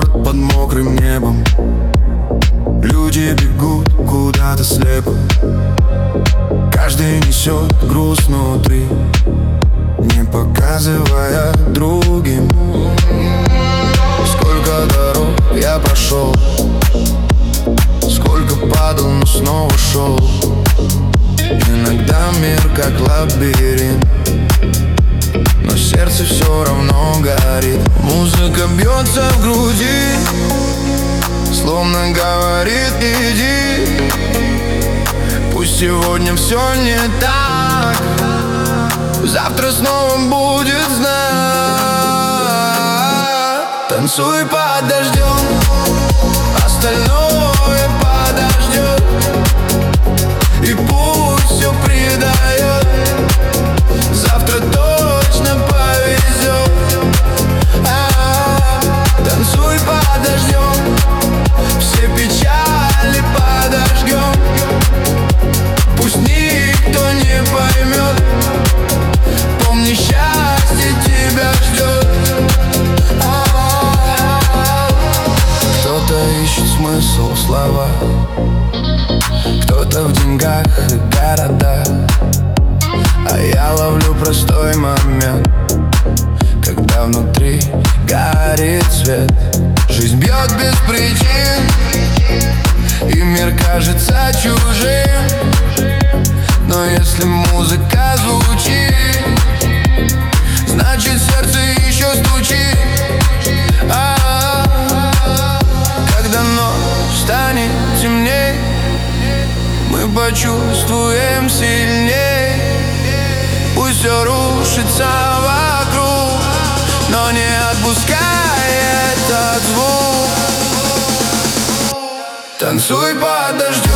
город под мокрым небом. Люди бегут куда-то слепо, каждый несет груз внутри, не показывая другим. Сколько дорог я прошел, сколько падал, но снова шел. Иногда мир как лабиринт, но сердце все равно горит. Музыка бьется в груди, словно говорит: иди. Пусть сегодня все не так, завтра снова будет знак. Танцуй под дождем, остальное подождет. И пусть все предает, завтра точно повезет. Танцуй под дождем, все печали подожгем. Пусть никто не поймет, помни, счастье тебя ждет. Кто-то ищет смысл в словах, кто-то в деньгах и городах, а я ловлю простой момент, когда внутри горит свет. Жизнь бьет без причин, и мир кажется чужим, но если музыка звучит, значит сердце еще стучит. Когда ночь станет темней, мы почувствуем сильней. Пусть все рушится вокруг, но не отпускай этот звук. Танцуй под дождем.